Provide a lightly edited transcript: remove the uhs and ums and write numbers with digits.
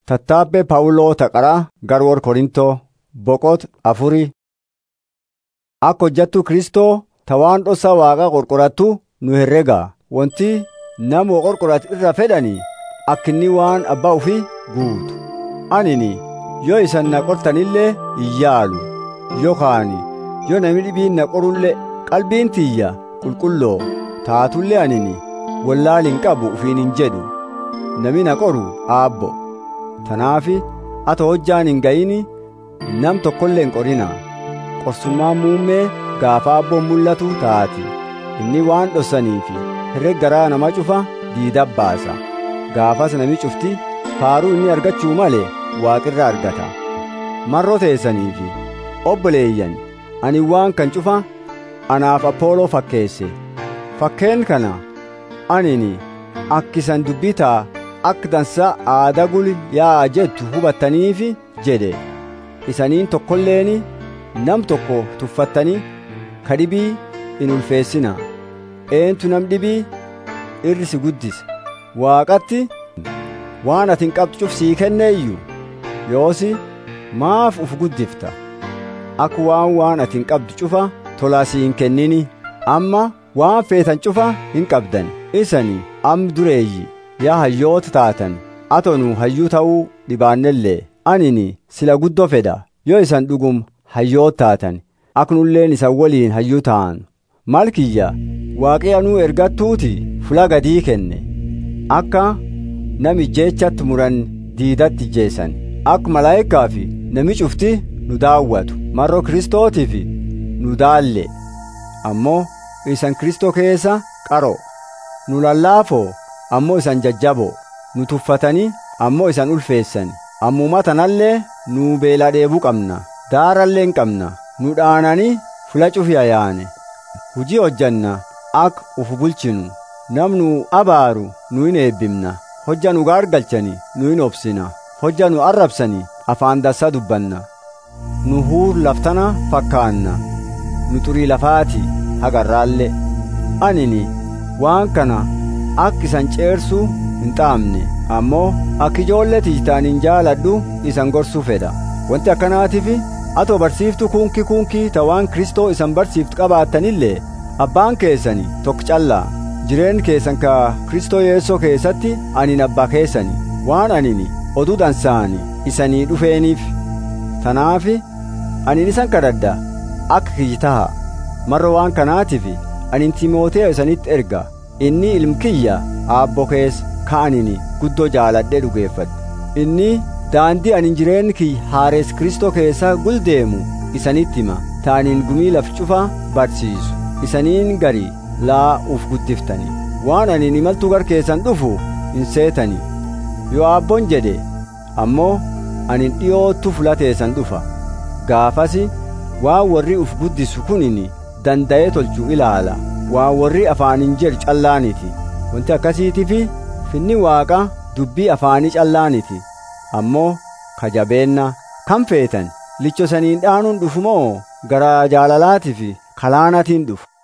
Tattaabbee Phaawuloo taqaraa garwoor Korintoo boqot afurii. Akka hojjattu Kristoo tawaan dhossa Waaqa qorqorattu nu herregaa. Wanti nama qorqorat irra fedhanii akka inni waan abbaa ofii guutu. Anini yoo isan na qortanillee iyyaalu yookaan yoo namni dhibiin na qorullee qalbiin tiyya qulqulloo taatullee anini wallaal hin qabu ufiin hin jedhu. Nami na qoru aabbo. Tanaafi ata hojjaan hin ga'ini nam tokkollee hin qorina. Qorsummaan muummee gaafa abboon mul'atu taati. Inni waan dhossaniifi herreg garaa nama cufa diidab baasa. Gaafas nami cufti faaruu inni argachuu malee waaqirra argata. Marroo teessaniifi obboleeyyan ani waan kan cufa anaaf Aphooloo fakkeesse. Fakkeen kana anini akkisan dubbitaa akka dansa aadaa guli yaa jettu hubattaniifi jedhe. Isaniin tokkolleeni nam tokko tuffattanii kadhibii in ulfeessina. Eentu nam dhibii irri si guddisa. Waaqatti waan atin qabdu cuf sii kenneeyyu yoosi maaf uf guddifta. Akka waan atin qabdu cufa tolaa sii hin kennini. Amma waan feetan cufa hin qabdan. Isani am dureeyyi yaa hayyoota taatan atonu hayyuu ta'uu dhibaannellee anini sila guddoo fedha yoo isan dhugum hayyoota taatan aknulleen isan waliin hayyuu ta'an. Maal kiyya Waaqiyyanuu ergattuuti fula gadii kenne akka nami jeechatti muran diidatti jeessan akka malaayikaa fi nami cufti nu daawwatu marroo Kiristootiif nu daalle. Ammoo isan Kristoo keessa qaroo nu lallaafoo ammoo isan jajjaboo nu tuffatanii ammoo isan ulfeessan. Ammuma tanallee nu beela dheebuu qabna daarallee hin qabna. Nu dhaananii fula cufiya yaane hujii hojjanna akka uf bulchinu. Namnu abaaru nu hin eebbimna. Hojja nu gaargalchani nu hin obsina. Hojja nu arrabsani afaan dassaa dubbanna. Nu huur laftana fakkaanna nu xurii lafaati hagarraallee. Anini waan kana akka isan ceersuu hin xaamne ammoo akka ijoollee tijtaaniin jaaladhu isan gorsuu fedha. Wanti akkanaatiif atoo barsiiftu kunkii tawaan Kristoo isan barsiiftu qabaattanillee abbaan keessani tokko callaa. Jireen keessan ka Kristoo Yeesoo keessatti anin abbaa keessani waan anini oduu dansaani isanii dhufeeniif. Tanaafi anin isan kadhadha akka kiyyi taha. Marra waan kanaatiif anin Timooteyo isanitti erga. Inni ilmkiyya aabbo keessa ka'anini guddoo jaaladhee dhugeeffadhu. Inni daandii anin jireen kiyya haarees Kristoo keessa guldeemu isanitti hima. Taaniin gumii laf cufa barsiisu. Isaniin garii laa uf guddiftani. Waan anin imaltuu gar keessan dhufu hin seetani. Yoo aabboon jedhe ammoo anin dhiyoottu fulateessan dhufa. Gaafasi waan warri uf guddisu kunini danda'ee tolchuu ilaala. Waan warri afaanin jedhu callaaniti. Wanti akkasiitiifi finni Waaqa dubbii afaanii callaaniti. Ammoo kajabeenna kan feetan lichosaniin dhaanuun dhufu moo gara jaalalaatiif kalaanatiin dhufu.